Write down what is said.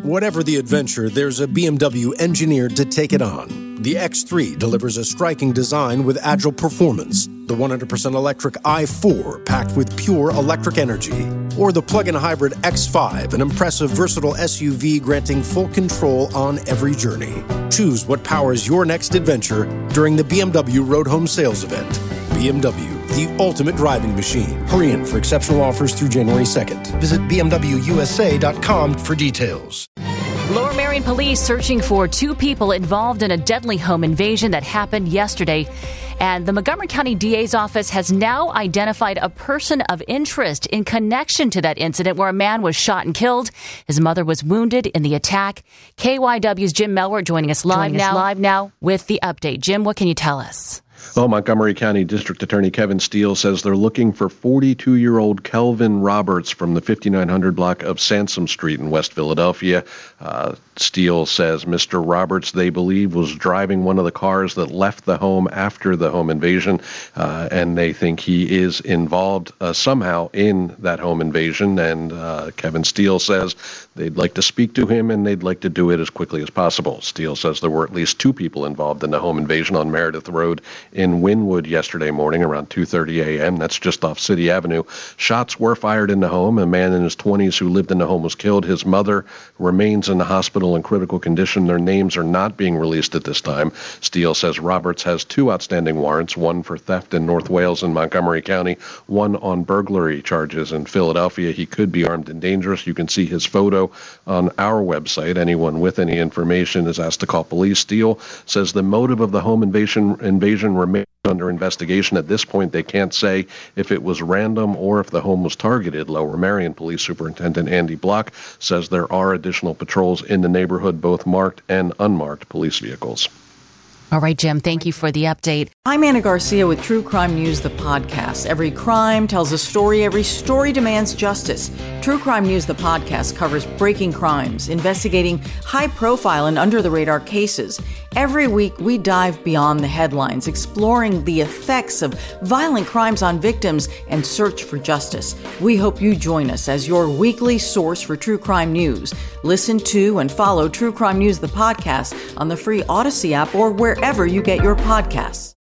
Whatever the adventure, there's a BMW engineered to take it on. The X3 delivers a striking design with agile performance. The 100% electric i4 packed with pure electric energy. Or the plug-in hybrid X5, an impressive, versatile SUV granting full control on every journey. Choose what powers your next adventure during the BMW Road Home Sales Event. BMW, the ultimate driving machine. Hurry in for exceptional offers through January 2nd. Visit bmwusa.com for details. Lower Merion police searching for two people involved in a deadly home invasion that happened yesterday. And the Montgomery County DA's office has now identified a person of interest in connection to that incident where a man was shot and killed. His mother was wounded in the attack. KYW's Jim Melwert joining us live now with the update. Jim, what can you tell us? Well, Montgomery County District Attorney Kevin Steele says they're looking for 42-year-old Kelvin Roberts from the 5900 block of Sansom Street in West Philadelphia. Steele says Mr. Roberts, they believe, was driving one of the cars that left the home after the home invasion, and they think he is involved somehow in that home invasion. And Kevin Steele says they'd like to speak to him, and they'd like to do it as quickly as possible. Steele says there were at least two people involved in the home invasion on Meredith Road in Wynwood yesterday morning around 2:30 a.m. That's just off City Avenue. Shots were fired in the home. A man in his 20s who lived in the home was killed. His mother remains in the hospital in critical condition. Their names are not being released at this time. Steele says Roberts has two outstanding warrants, one for theft in North Wales and Montgomery County, one on burglary charges in Philadelphia. He could be armed and dangerous. You can see his photo on our website. Anyone with any information is asked to call police. Steele says the motive of the home invasion remains under investigation. At this point, they can't say if it was random or if the home was targeted. Lower Merion Police Superintendent Andy Block says there are additional patrols in the neighborhood, both marked and unmarked police vehicles. All right, Jim, thank you for the update. I'm Anna Garcia with True Crime News, the podcast. Every crime tells a story. Every story demands justice. True Crime News, the podcast, covers breaking crimes, investigating high-profile and under-the-radar cases. Every week, we dive beyond the headlines, exploring the effects of violent crimes on victims and search for justice. We hope you join us as your weekly source for true crime news. Listen to and follow True Crime News, the podcast, on the free Odyssey app or wherever you get your podcasts.